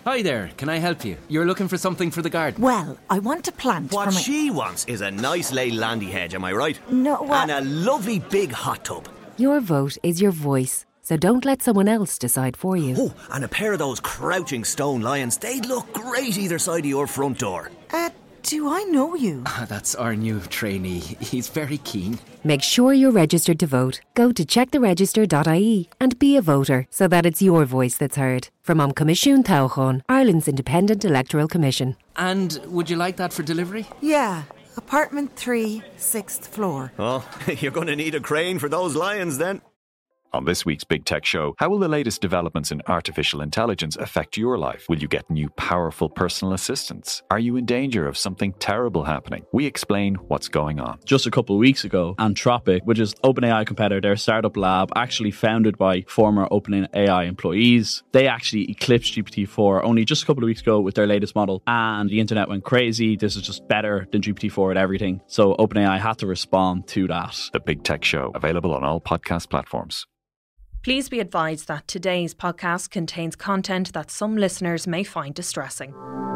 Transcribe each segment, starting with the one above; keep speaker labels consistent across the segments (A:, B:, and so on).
A: Hi there, can I help you? You're looking for something for the garden?
B: Well, I want a plant
C: What
B: for my...
C: she wants is a nice lay landy hedge, am I right?
B: No, what?
C: And a lovely big hot tub.
D: Your vote is your voice, so don't let someone else decide for you.
C: Oh, and a pair of those crouching stone lions. They'd look great either side of your front door.
B: Do I know you?
A: That's our new trainee. He's very keen.
D: Make sure you're registered to vote. Go to checktheregister.ie and be a voter so that it's your voice that's heard. From Comisiún Tábhachtán, Ireland's Independent Electoral Commission.
A: And would you like that for delivery?
B: Yeah. Apartment 3, 6th floor.
C: Oh, you're going to need a crane for those lions then.
E: On this week's Big Tech Show, how will the latest developments in artificial intelligence affect your life? Will you get new powerful personal assistants? Are you in danger of something terrible happening? We explain what's going on.
F: Just a couple of weeks ago, Anthropic, which is OpenAI competitor, their startup lab, actually founded by former OpenAI employees, they actually eclipsed GPT-4 only just a couple of weeks ago with their latest model, and the internet went crazy. This is just better than GPT-4 at everything. So OpenAI had to respond to that.
E: The Big Tech Show, available on all podcast platforms.
G: Please be advised that today's podcast contains content that some listeners may find distressing.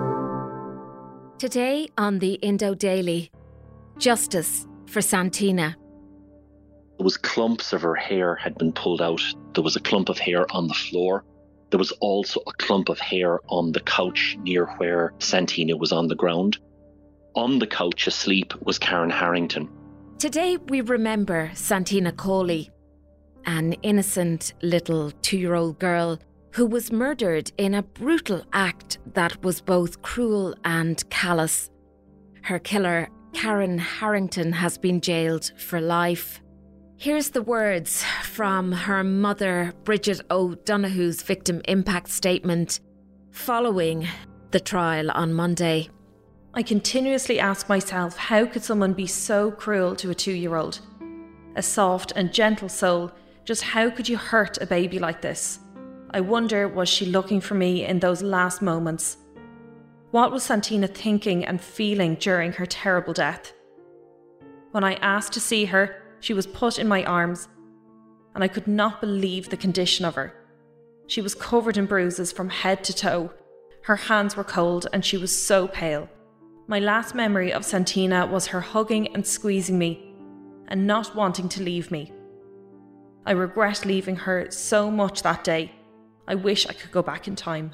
H: Today on the Indo Daily, justice for Santina.
I: There was clumps of her hair had been pulled out. There was a clump of hair on the floor. There was also a clump of hair on the couch near where Santina was on the ground. On the couch asleep was Karen Harrington.
H: Today we remember Santina Cawley, an innocent little 2-year-old girl who was murdered in a brutal act that was both cruel and callous. Her killer, Karen Harrington, has been jailed for life. Here's the words from her mother, Bridget O'Donoghue's victim impact statement following the trial on Monday.
G: I continuously ask myself, how could someone be so cruel to a 2-year-old? A soft and gentle soul. Just how could you hurt a baby like this? I wonder, was she looking for me in those last moments? What was Santina thinking and feeling during her terrible death? When I asked to see her, she was put in my arms, and I could not believe the condition of her. She was covered in bruises from head to toe. Her hands were cold and she was so pale. My last memory of Santina was her hugging and squeezing me and not wanting to leave me. I regret leaving her so much that day. I wish I could go back in time.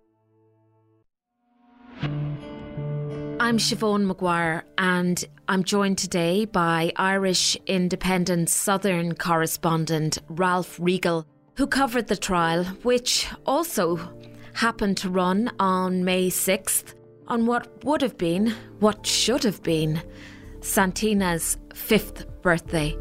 H: I'm Siobhan Maguire and I'm joined today by Irish Independent Southern correspondent Ralph Riegel, who covered the trial, which also happened to run on May 6th on what would have been, what should have been, Santina's 5th birthday.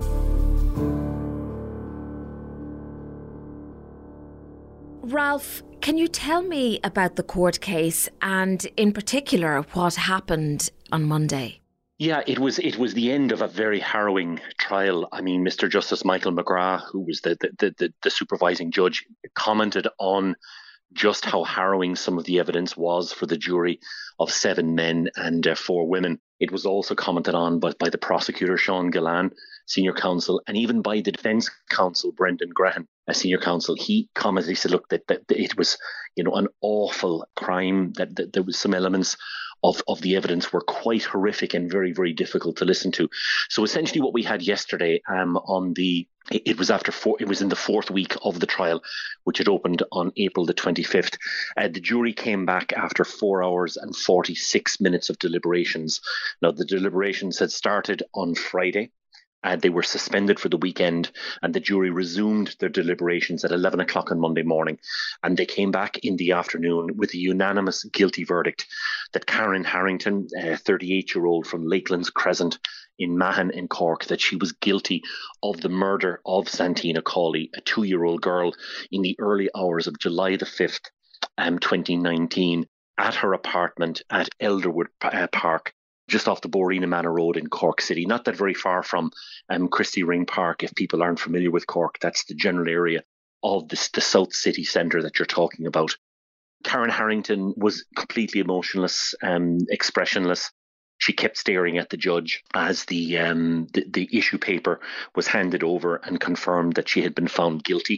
H: Ralph, can you tell me about the court case and in particular what happened on Monday?
I: Yeah, it was the end of a very harrowing trial. I mean, Mr. Justice Michael McGrath, who was the supervising judge, commented on just how harrowing some of the evidence was for the jury of 7 men and 4 women. It was also commented on by the prosecutor, Sean Gillan, senior counsel, and even by the defence counsel, Brendan Graham, a senior counsel. He commented, he said, look, that it was, an awful crime, that there was some elements of the evidence were quite horrific and very, very difficult to listen to. So essentially what we had yesterday it was in the 4th week of the trial, which had opened on April the 25th. The jury came back after 4 hours and 46 minutes of deliberations. Now, the deliberations had started on Friday. They were suspended for the weekend, and the jury resumed their deliberations at 11 o'clock on Monday morning. And they came back in the afternoon with a unanimous guilty verdict that Karen Harrington, a 38-year-old from Lakelands Crescent in Mahon in Cork, that she was guilty of the murder of Santina Cawley, a 2-year-old girl, in the early hours of July the 5th, 2019, at her apartment at Elderwood Park, just off the Borina Manor Road in Cork City, not that very far from Christie Ring Park. If people aren't familiar with Cork, that's the general area of the South City Centre that you're talking about. Karen Harrington was completely emotionless, expressionless. She kept staring at the judge as the issue paper was handed over and confirmed that she had been found guilty.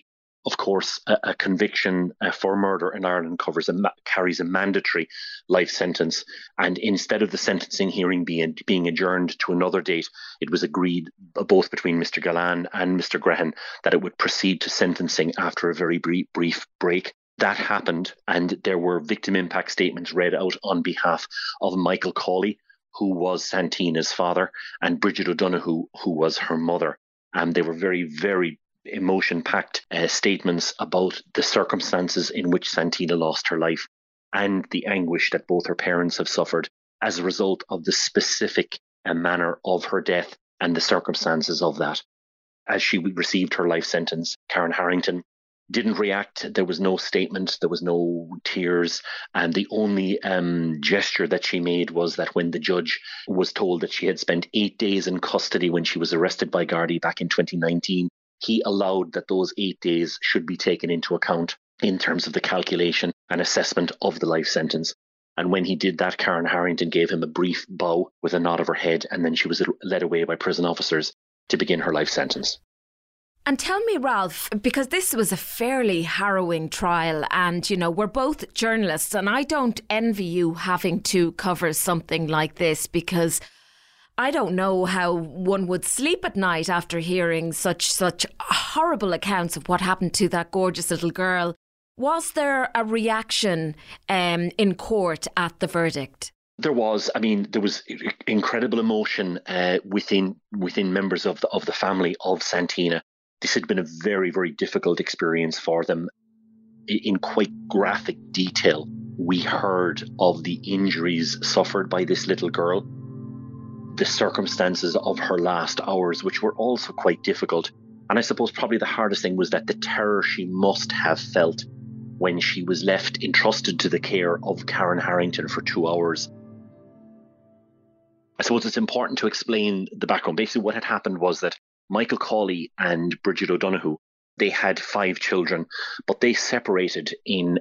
I: Of course, a conviction for murder in Ireland carries a mandatory life sentence. And instead of the sentencing hearing being adjourned to another date, it was agreed both between Mr. Gallan and Mr. Grehan that it would proceed to sentencing after a very brief break. That happened, and there were victim impact statements read out on behalf of Michael Cawley, who was Santina's father, and Bridget O'Donoghue, who was her mother. And they were very, very emotion-packed statements about the circumstances in which Santina lost her life and the anguish that both her parents have suffered as a result of the specific manner of her death and the circumstances of that. As she received her life sentence, Karen Harrington didn't react. There was no statement. There was no tears. And the only gesture that she made was that when the judge was told that she had spent 8 days in custody when she was arrested by Gardaí back in 2019, he allowed that those 8 days should be taken into account in terms of the calculation and assessment of the life sentence. And when he did that, Karen Harrington gave him a brief bow with a nod of her head, and then she was led away by prison officers to begin her life sentence.
H: And tell me, Ralph, because this was a fairly harrowing trial and, you know, we're both journalists and I don't envy you having to cover something like this because I don't know how one would sleep at night after hearing such horrible accounts of what happened to that gorgeous little girl. Was there a reaction in court at the verdict?
I: There was. I mean, there was incredible emotion within members of the family of Santina. This had been a very, very difficult experience for them. In quite graphic detail, we heard of the injuries suffered by this little girl, the circumstances of her last hours, which were also quite difficult. And I suppose probably the hardest thing was that the terror she must have felt when she was left entrusted to the care of Karen Harrington for 2 hours. I suppose it's important to explain the background. Basically, what had happened was that Michael Cawley and Bridget O'Donoghue, they had 5 children, but they separated in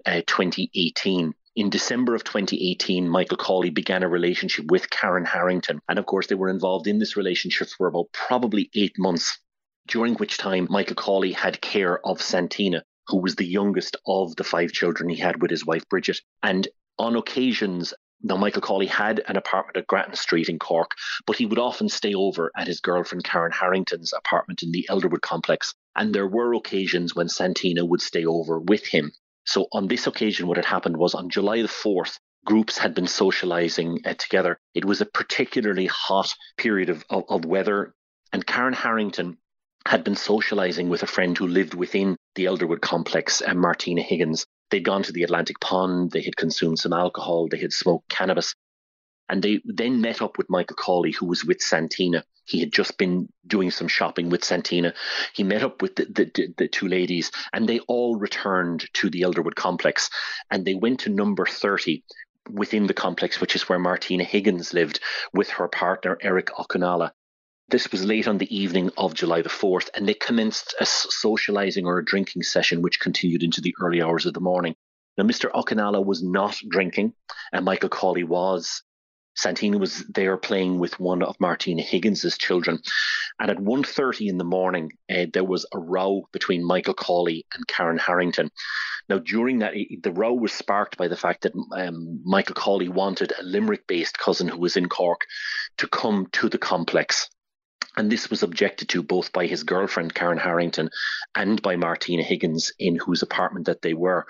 I: 2018. In December of 2018, Michael Cawley began a relationship with Karen Harrington. And of course, they were involved in this relationship for about probably 8 months, during which time Michael Cawley had care of Santina, who was the youngest of the 5 children he had with his wife, Bridget. And on occasions, now, Michael Cawley had an apartment at Grattan Street in Cork, but he would often stay over at his girlfriend Karen Harrington's apartment in the Elderwood complex. And there were occasions when Santina would stay over with him. So on this occasion, what had happened was on July the 4th, groups had been socialising together. It was a particularly hot period of weather, and Karen Harrington had been socialising with a friend who lived within the Elderwood complex, Martina Higgins. They'd gone to the Atlantic Pond, they had consumed some alcohol, they had smoked cannabis. And they then met up with Michael Cawley, who was with Santina. He had just been doing some shopping with Santina. He met up with the 2 ladies, and they all returned to the Elderwood complex. And they went to number 30 within the complex, which is where Martina Higgins lived, with her partner, Eric Okunala. This was late on the evening of July the 4th, and they commenced a socialising or a drinking session, which continued into the early hours of the morning. Now, Mr. Okunala was not drinking, and Michael Cawley was. Santina was there playing with one of Martina Higgins's children. And at 1:30 in the morning, there was a row between Michael Cawley and Karen Harrington. Now, during that, the row was sparked by the fact that Michael Cawley wanted a Limerick-based cousin who was in Cork to come to the complex. And this was objected to both by his girlfriend, Karen Harrington, and by Martina Higgins, in whose apartment that they were.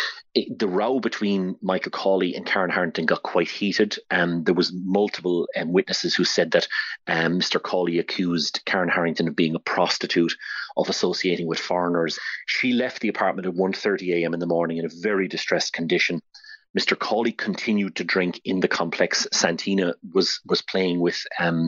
I: The row between Michael Cawley and Karen Harrington got quite heated. There was multiple witnesses who said that Mr. Cawley accused Karen Harrington of being a prostitute, of associating with foreigners. She left the apartment at 1:30 a.m. in the morning in a very distressed condition. Mr. Cawley continued to drink in the complex. Santina was playing with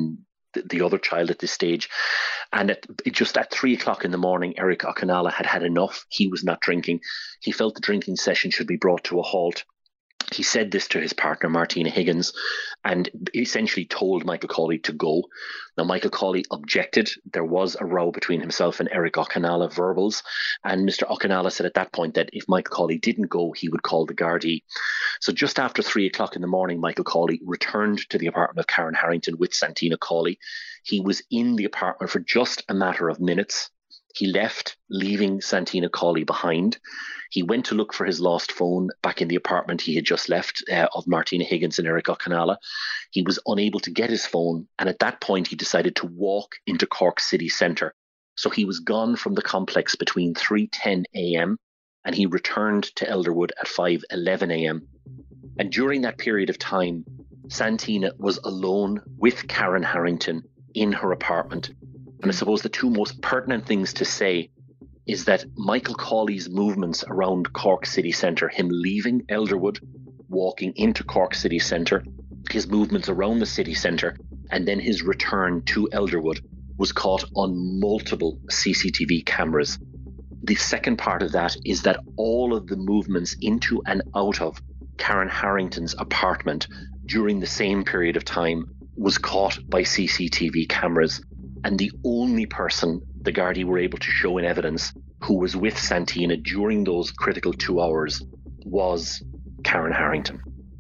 I: the other child at this stage. And just at 3 o'clock in the morning, Eric Okunala had enough. He was not drinking. He felt the drinking session should be brought to a halt. He said this to his partner, Martina Higgins, and essentially told Michael Cawley to go. Now, Michael Cawley objected. There was a row between himself and Eric Okunala, verbals, and Mr. Okunala said at that point that if Michael Cawley didn't go, he would call the Gardaí. So just after 3 o'clock in the morning, Michael Cawley returned to the apartment of Karen Harrington with Santina Cawley. He was in the apartment for just a matter of minutes. He left, leaving Santina Cawley behind. He went to look for his lost phone back in the apartment he had just left of Martina Higgins and Eric O'Canala. He was unable to get his phone, and at that point he decided to walk into Cork city centre. So he was gone from the complex between 3:10 a.m. and he returned to Elderwood at 5:11 a.m. And during that period of time, Santina was alone with Karen Harrington in her apartment. And I suppose the two most pertinent things to say is that Michael Cawley's movements around Cork city centre, him leaving Elderwood, walking into Cork city centre, his movements around the city centre, and then his return to Elderwood was caught on multiple CCTV cameras. The second part of that is that all of the movements into and out of Karen Harrington's apartment during the same period of time was caught by CCTV cameras. And the only person the Gardaí were able to show in evidence who was with Santina during those critical 2 hours was Karen Harrington.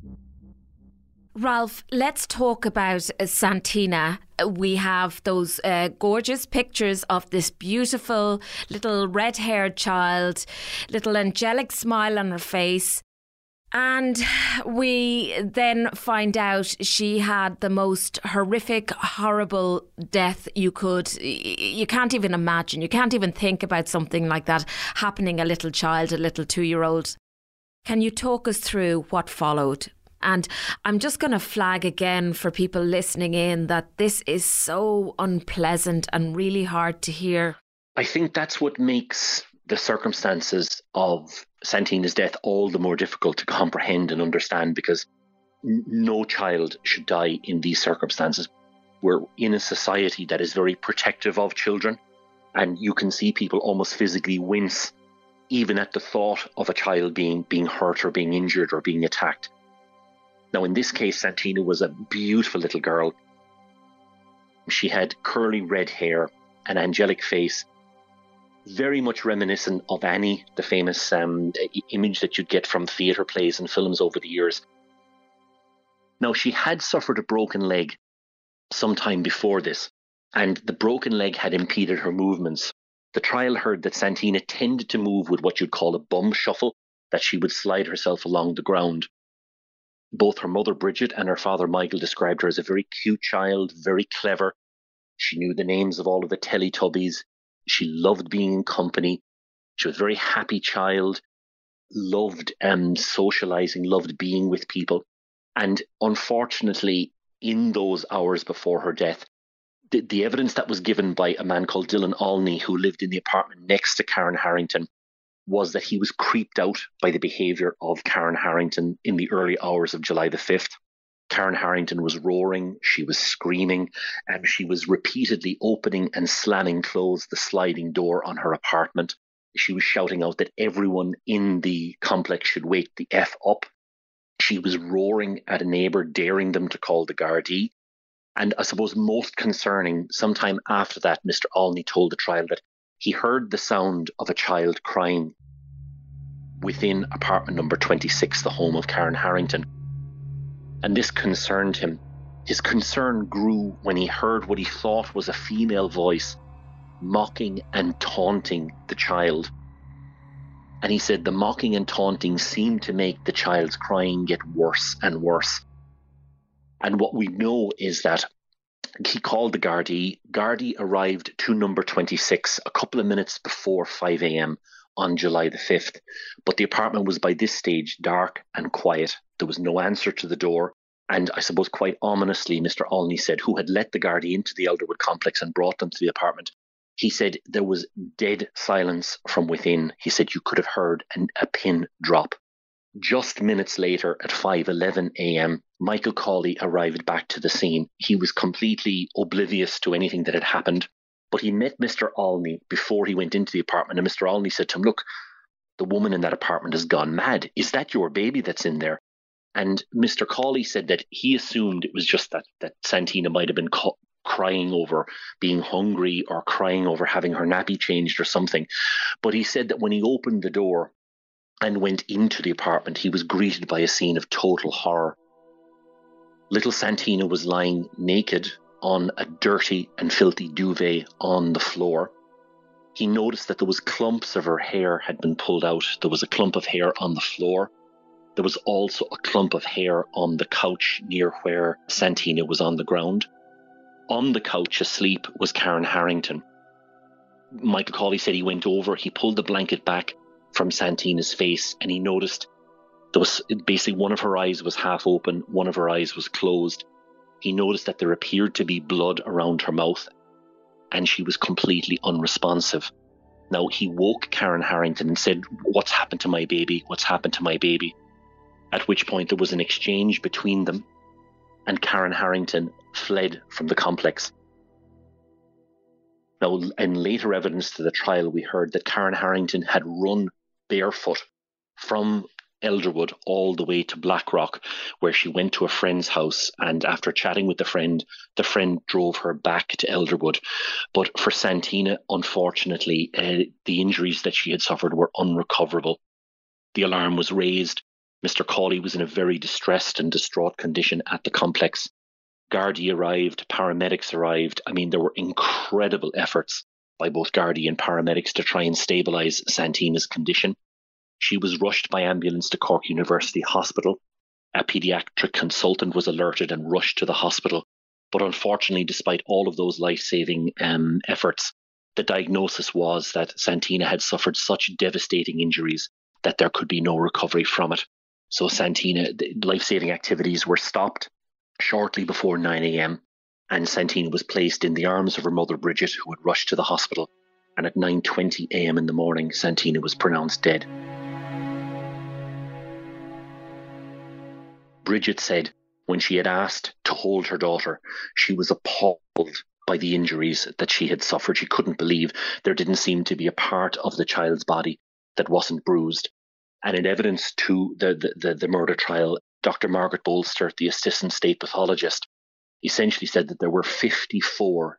H: Ralph, let's talk about Santina. We have those gorgeous pictures of this beautiful little red-haired child, little angelic smile on her face. And we then find out she had the most horrific, horrible death you can't even imagine. You can't even think about something like that happening a little child, a little 2-year-old. Can you talk us through what followed? And I'm just going to flag again for people listening in that this is so unpleasant and really hard to hear.
I: I think that's what makes the circumstances of Santina's death all the more difficult to comprehend and understand, because no child should die in these circumstances. We're in a society that is very protective of children, and you can see people almost physically wince even at the thought of a child being hurt or being injured or being attacked. Now, in this case, Santina was a beautiful little girl. She had curly red hair, an angelic face, very much reminiscent of Annie, the famous image that you'd get from theatre plays and films over the years. Now, she had suffered a broken leg sometime before this, and the broken leg had impeded her movements. The trial heard that Santina tended to move with what you'd call a bum shuffle, that she would slide herself along the ground. Both her mother Bridget and her father Michael described her as a very cute child, very clever. She knew the names of all of the Teletubbies. She loved being in company. She was a very happy child, loved socializing, loved being with people. And unfortunately, in those hours before her death, the evidence that was given by a man called Dylan Olney, who lived in the apartment next to Karen Harrington, was that he was creeped out by the behaviour of Karen Harrington in the early hours of July the 5th. Karen Harrington was roaring, she was screaming, and she was repeatedly opening and slamming closed the sliding door on her apartment. She was shouting out that everyone in the complex should wake the F up. She was roaring at a neighbour, daring them to call the Gardaí. And I suppose most concerning, sometime after that, Mr. Olney told the trial that he heard the sound of a child crying within apartment number 26, the home of Karen Harrington. And this concerned him. His concern grew when he heard what he thought was a female voice mocking and taunting the child. And he said the mocking and taunting seemed to make the child's crying get worse and worse. And what we know is that he called the Gardaí. Gardaí arrived to number 26 a couple of minutes before 5 a.m. on July the 5th. But the apartment was by this stage dark and quiet. There was no answer to the door. And I suppose quite ominously, Mr. Olney said, who had let the Gardaí into the Elderwood complex and brought them to the apartment, he said there was dead silence from within. He said you could have heard a pin drop. Just minutes later, at 5:11 a.m., Michael Cawley arrived back to the scene. He was completely oblivious to anything that had happened, but he met Mr. Olney before he went into the apartment, and Mr. Olney said to him, "Look, the woman in that apartment has gone mad. Is that your baby that's in there?" And Mr. Cawley said that he assumed it was just that Santina might have been crying over being hungry or crying over having her nappy changed or something. But he said that when he opened the door and went into the apartment, he was greeted by a scene of total horror. Little Santina was lying naked on a dirty and filthy duvet on the floor. He noticed that there was clumps of her hair had been pulled out. There was a clump of hair on the floor. There was also a clump of hair on the couch near where Santina was on the ground. On the couch asleep was Karen Harrington. Michael Cawley said he went over, he pulled the blanket back from Santina's face, and he noticed there was basically one of her eyes was half open, one of her eyes was closed. He noticed that there appeared to be blood around her mouth, and she was completely unresponsive. Now, he woke Karen Harrington and said, "What's happened to my baby? What's happened to my baby?" At which point there was an exchange between them, and Karen Harrington fled from the complex. Now, in later evidence to the trial, we heard that Karen Harrington had run barefoot from Elderwood all the way to Blackrock, where she went to a friend's house, and after chatting with the friend drove her back to Elderwood. But for Santina, unfortunately, the injuries that she had suffered were unrecoverable. The alarm was raised. Mr. Cawley was in a very distressed and distraught condition at the complex. Gardaí arrived, paramedics arrived. I mean, there were incredible efforts by both Gardaí and paramedics to try and stabilise Santina's condition. She was rushed by ambulance to Cork University Hospital. A paediatric consultant was alerted and rushed to the hospital. But unfortunately, despite all of those life-saving efforts, the diagnosis was that Santina had suffered such devastating injuries that there could be no recovery from it. So Santina, the life-saving activities were stopped shortly before 9 a.m. and Santina was placed in the arms of her mother Bridget, who had rushed to the hospital. And at 9:20 a.m. in the morning, Santina was pronounced dead. Bridget said when she had asked to hold her daughter, she was appalled by the injuries that she had suffered. She couldn't believe there didn't seem to be a part of the child's body that wasn't bruised. And in evidence to the murder trial, Dr. Margaret Bolster, the assistant state pathologist, essentially said that there were 53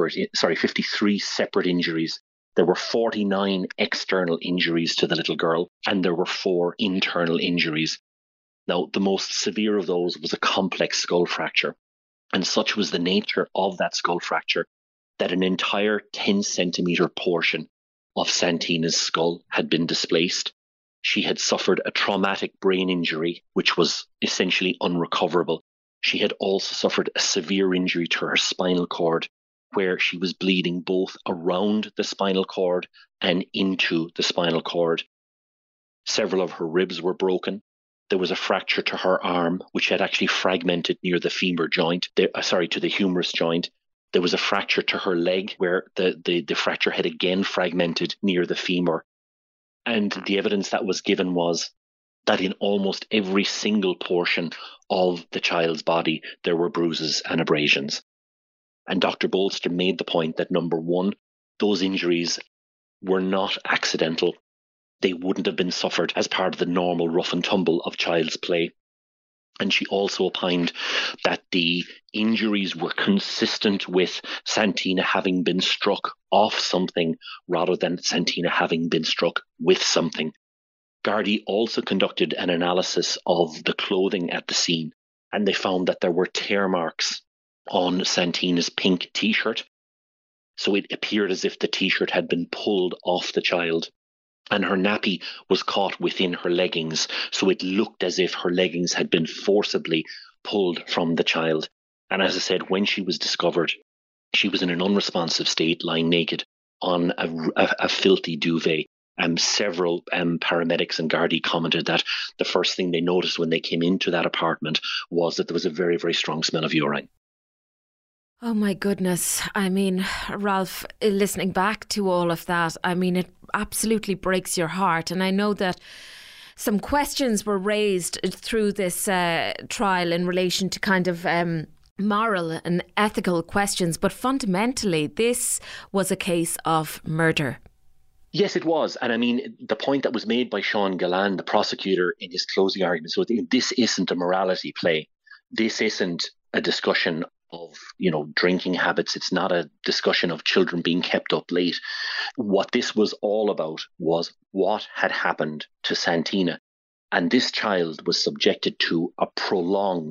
I: separate injuries. There were 49 external injuries to the little girl, and there were 4 internal injuries. Now, the most severe of those was a complex skull fracture, and such was the nature of that skull fracture that an entire 10-centimetre portion of Santina's skull had been displaced. She had suffered a traumatic brain injury, which was essentially unrecoverable. She had also suffered a severe injury to her spinal cord, where she was bleeding both around the spinal cord and into the spinal cord. Several of her ribs were broken. There was a fracture to her arm, which had actually fragmented near the femur joint, to the humerus joint. There was a fracture to her leg, where the fracture had again fragmented near the femur. And the evidence that was given was that in almost every single portion of the child's body, there were bruises and abrasions. And Dr. Bolster made the point that, number one, those injuries were not accidental. They wouldn't have been suffered as part of the normal rough and tumble of child's play. And she also opined that the injuries were consistent with Santina having been struck off something rather than Santina having been struck with something. Gardaí also conducted an analysis of the clothing at the scene, and they found that there were tear marks on Santina's pink T-shirt. So it appeared as if the T-shirt had been pulled off the child. And her nappy was caught within her leggings, so it looked as if her leggings had been forcibly pulled from the child. And as I said, when she was discovered, she was in an unresponsive state, lying naked on a filthy duvet. Several paramedics and Gardaí commented that the first thing they noticed when they came into that apartment was that there was a very, very strong smell of urine.
H: Oh my goodness. I mean, Ralph, listening back to all of that, I mean, it absolutely breaks your heart. And I know that some questions were raised through this trial in relation to kind of moral and ethical questions. But fundamentally, this was a case of murder.
I: Yes, it was. And I mean, the point that was made by Sean Gillan, the prosecutor, in his closing argument, so this isn't a morality play. This isn't a discussion of, drinking habits. It's not a discussion of children being kept up late. What this was all about was what had happened to Santina. And this child was subjected to a prolonged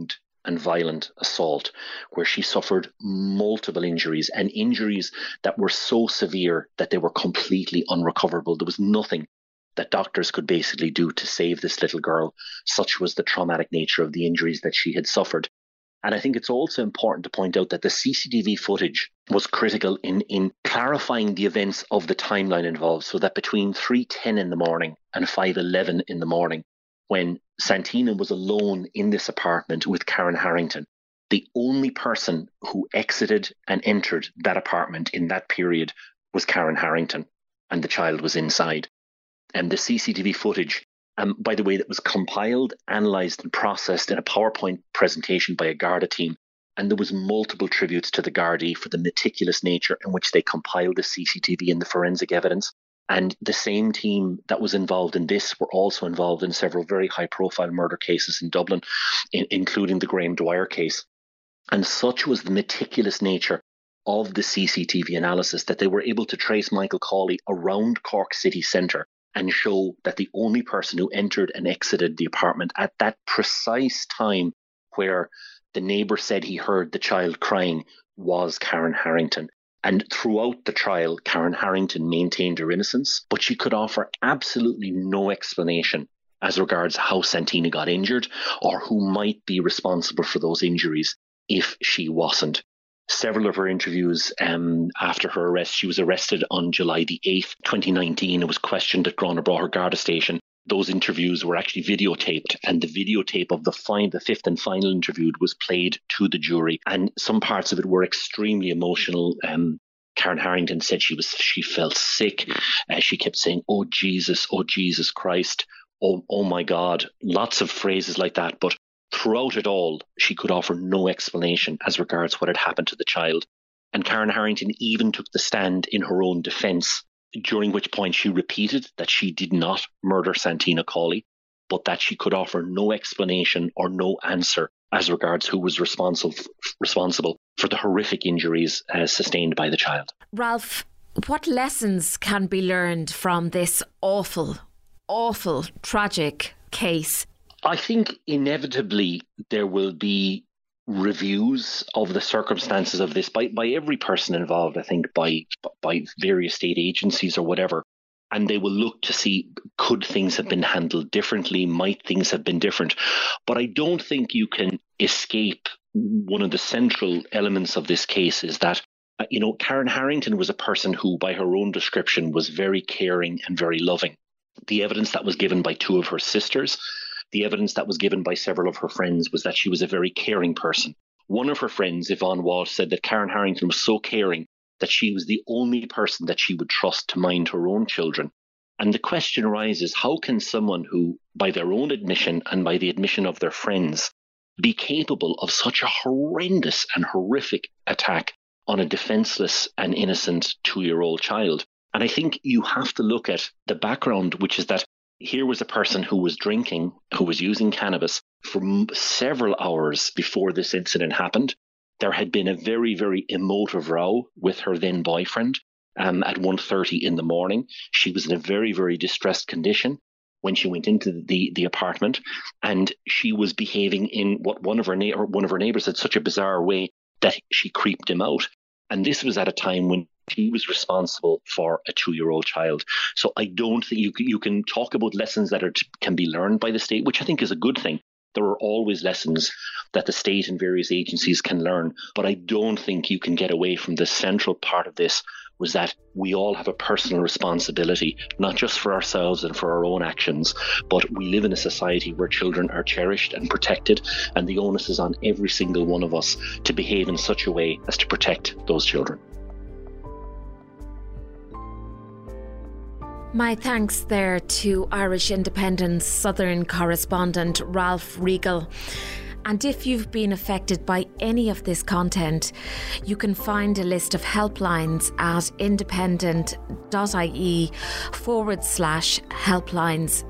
I: and violent assault, where she suffered multiple injuries, and injuries that were so severe that they were completely unrecoverable. There was nothing that doctors could basically do to save this little girl. Such was the traumatic nature of the injuries that she had suffered. And I think it's also important to point out that the CCTV footage was critical in clarifying the events of the timeline involved, so that between 3:10 in the morning and 5:11 in the morning, when Santina was alone in this apartment with Karen Harrington, the only person who exited and entered that apartment in that period was Karen Harrington, and the child was inside. And the CCTV footage, by the way, that was compiled, analysed and processed in a PowerPoint presentation by a Garda team. And there was multiple tributes to the Gardaí for the meticulous nature in which they compiled the CCTV and the forensic evidence. And the same team that was involved in this were also involved in several very high-profile murder cases in Dublin, including the Graham Dwyer case. And such was the meticulous nature of the CCTV analysis that they were able to trace Michael Cawley around Cork city centre and show that the only person who entered and exited the apartment at that precise time where the neighbour said he heard the child crying was Karen Harrington. And throughout the trial, Karen Harrington maintained her innocence, but she could offer absolutely no explanation as regards how Santina got injured or who might be responsible for those injuries if she wasn't. Several of her interviews after her arrest, she was arrested on July the 8th, 2019, and was questioned at Grona Garda station. Those interviews were actually videotaped, and the videotape of the fifth and final interview was played to the jury, and some parts of it were extremely emotional. Karen Harrington said she felt sick. She kept saying, oh Jesus Christ, oh my God, lots of phrases like that. But throughout it all, she could offer no explanation as regards what had happened to the child. And Karen Harrington even took the stand in her own defence, during which point she repeated that she did not murder Santina Cawley, but that she could offer no explanation or no answer as regards who was responsible for the horrific injuries sustained by the child.
H: Ralph, what lessons can be learned from this awful, tragic case?
I: I think inevitably there will be reviews of the circumstances of this by every person involved, I think, by various state agencies or whatever. And they will look to see, could things have been handled differently? Might things have been different? But I don't think you can escape one of the central elements of this case is that, Karen Harrington was a person who, by her own description, was very caring and very loving. The evidence that was given by two of her sisters, the evidence that was given by several of her friends was that she was a very caring person. One of her friends, Yvonne Walsh, said that Karen Harrington was so caring that she was the only person that she would trust to mind her own children. And the question arises, how can someone who, by their own admission and by the admission of their friends, be capable of such a horrendous and horrific attack on a defenceless and innocent 2-year-old child? And I think you have to look at the background, which is that here was a person who was drinking, who was using cannabis for several hours before this incident happened. There had been a very, very emotive row with her then boyfriend at 1:30 in the morning. She was in a very, very distressed condition when she went into the apartment, and she was behaving in what one of her neighbours said such a bizarre way that she creeped him out. And this was at a time when she was responsible for a 2-year-old child. So I don't think you can talk about lessons that can be learned by the state, which I think is a good thing. There are always lessons that the state and various agencies can learn, but I don't think you can get away from the central part of this, was that we all have a personal responsibility, not just for ourselves and for our own actions, but we live in a society where children are cherished and protected, and the onus is on every single one of us to behave in such a way as to protect those children.
H: My thanks there to Irish Independent's Southern correspondent Ralph Riegel. And if you've been affected by any of this content, you can find a list of helplines at independent.ie/helplines.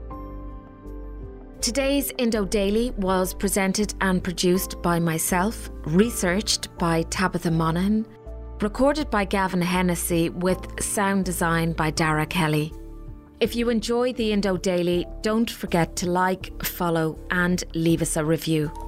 H: Today's Indo Daily was presented and produced by myself, researched by Tabitha Monaghan, recorded by Gavin Hennessy with sound design by Dara Kelly. If you enjoy the Indo Daily, don't forget to like, follow and leave us a review.